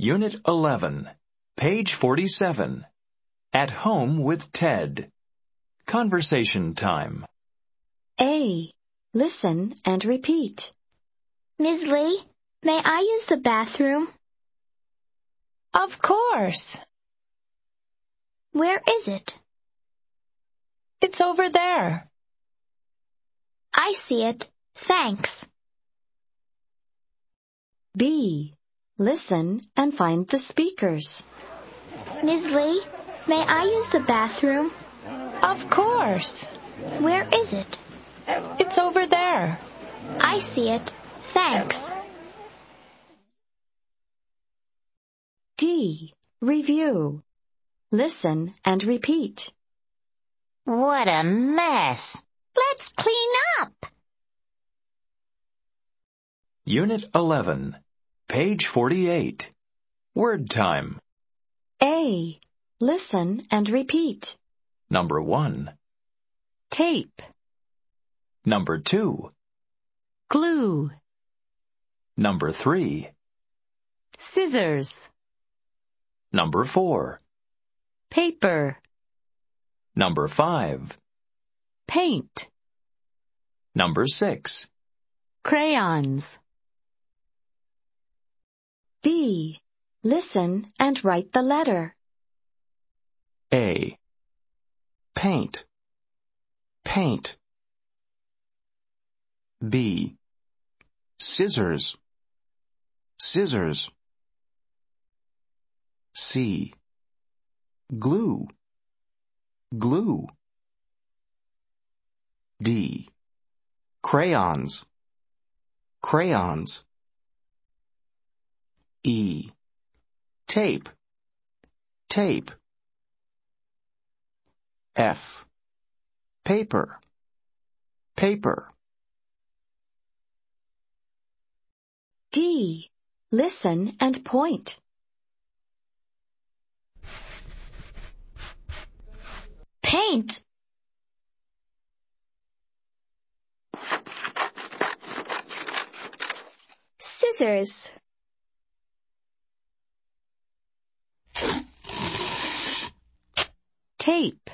Unit 11, page 47. At home with Ted. Conversation time. A. Listen and repeat. Ms. Lee, may I use the bathroom? Of course. Where is it? It's over there. I see it. Thanks. B. Listen and find the speakers. Ms. Lee, may I use the bathroom? Of course. Where is it? It's over there. I see it. Thanks. D. Review. Listen and repeat. What a mess. Let's clean up. Unit 11, page 48. Word time. A. Listen and repeat. Number 1. Tape. Number 2. Glue. Number 3. Scissors. Number 4. Paper. Number 5. Paint. Number 6. Crayons. B. Listen and write the letter. A. Paint. Paint. B. Scissors. Scissors. C. Glue. Glue. D. Crayons. Crayons. E. Tape. Tape. F. Paper. Paper. D. Listen and point. Paint. Scissors. Tape.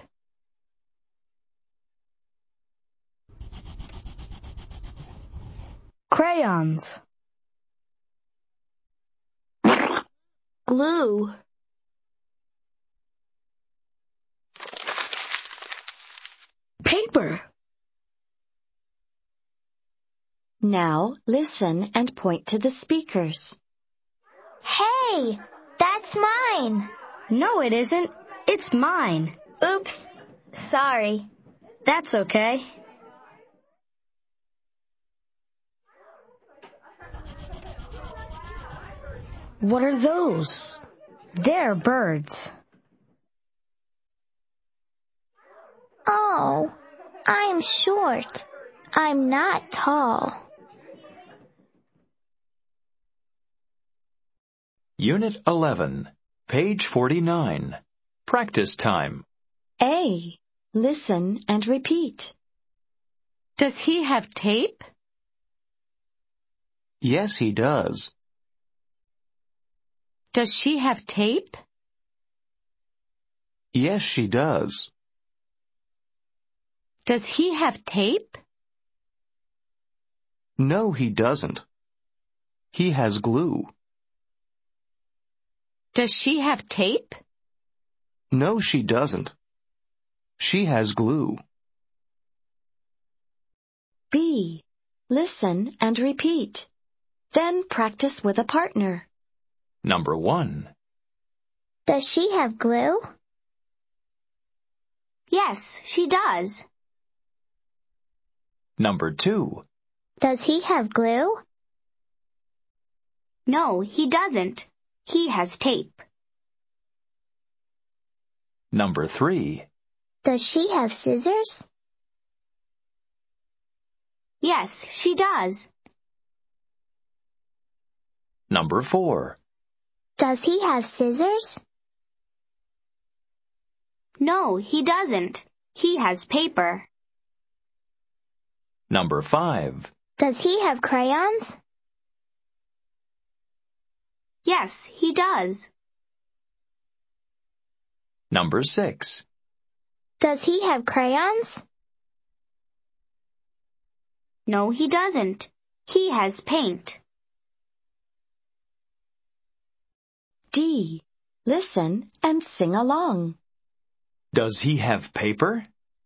Crayons. Glue. Paper. Now listen and point to the speakers. Hey, that's mine. No, it isn't. It's mine. Oops. Sorry. That's okay. What are those? They're birds. Oh, I'm short. I'm not tall. Unit 11, page 49. Practice time. A. Listen and repeat. Does he have tape? Yes, he does. Does she have tape? Yes, she does. Does he have tape? No, he doesn't. He has glue. Does she have tape? No, she doesn't. She has glue. B. Listen and repeat. Then practice with a partner. Number 1. Does she have glue? Yes, she does. Number 2. Does he have glue? No, he doesn't. He has tape. Number 3. Does she have scissors? Yes, she does. Number 4. Does he have scissors? No, he doesn't. He has paper. Number 5. Does he have crayons? Yes, he does. Number 6. Does he have crayons? No, he doesn't. He has paint. D. Listen and sing along. Does he have paper?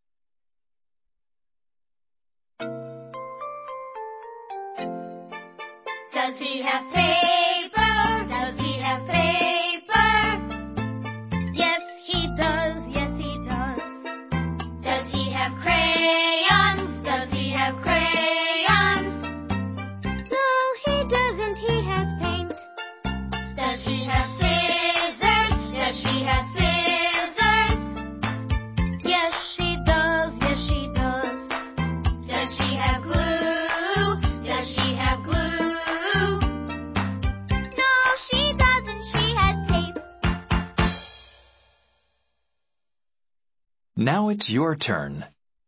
Does he have paper? Does he have paper? Yes, he does. Yes, he does. Does he have crayons? Does he have crayons? No, he doesn't. He has paint. Does he have scissors? Does she have scissors? Yes, she does. Yes, she does. Does she have glue? Does she have glue? No, she doesn't. She has tape. Now it's your turn.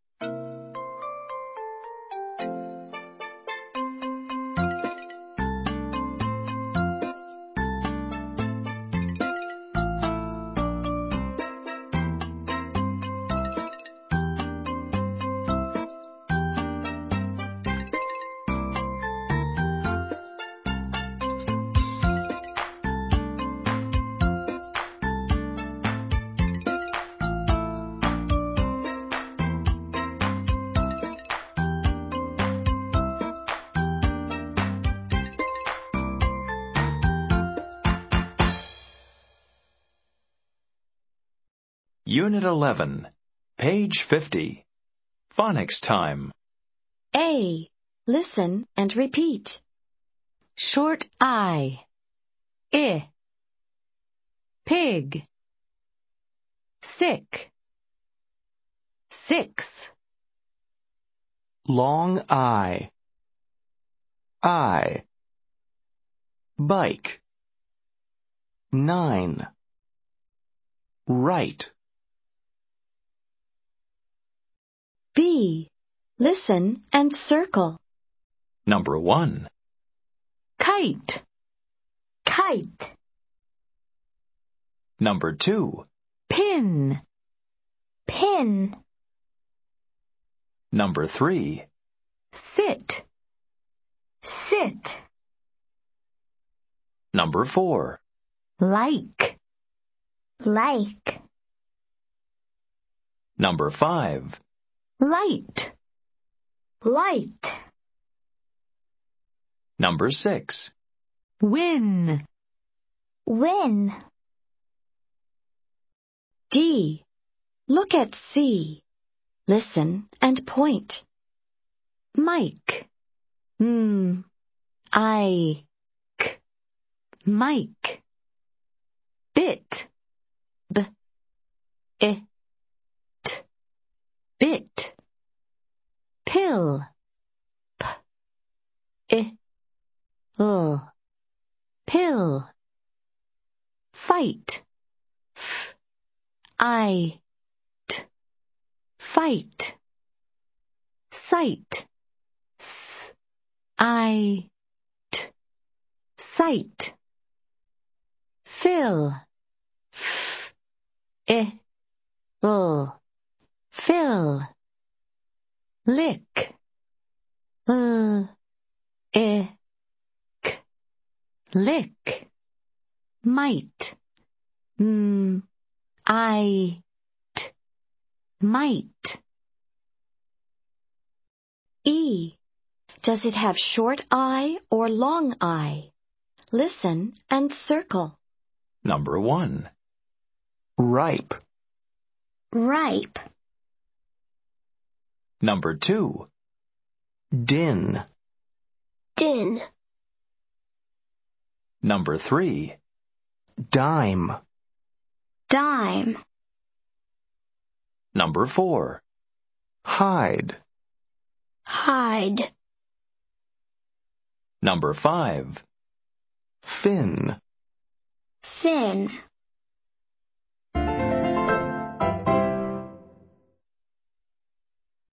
Unit 11, page 50. Phonics time. A. Listen and repeat. Short I. Pig. Sick. 6. Long I. Bike. 9. Right. B. Listen and circle. Number 1. Kite. Kite. Number 2. Pin. Pin. Number 3. Sit. Sit. Number 4. Like. Like. Number 5. Light. Light. Number 6. Win. Win. D. Look at C. Listen and point. Mike. Mike. Bit. Bit. Pill. Pill. Fight. Fight. Sight. Sight. Fill. Fill. Lick. Lick. Might. Might. E. Does it have short I or long I? Listen and circle. Number 1. Ripe. Ripe. Number 2. Din. Din. Number 3. Dime. Dime. Number 4. Hide. Hide. Number 5. Fin. Fin.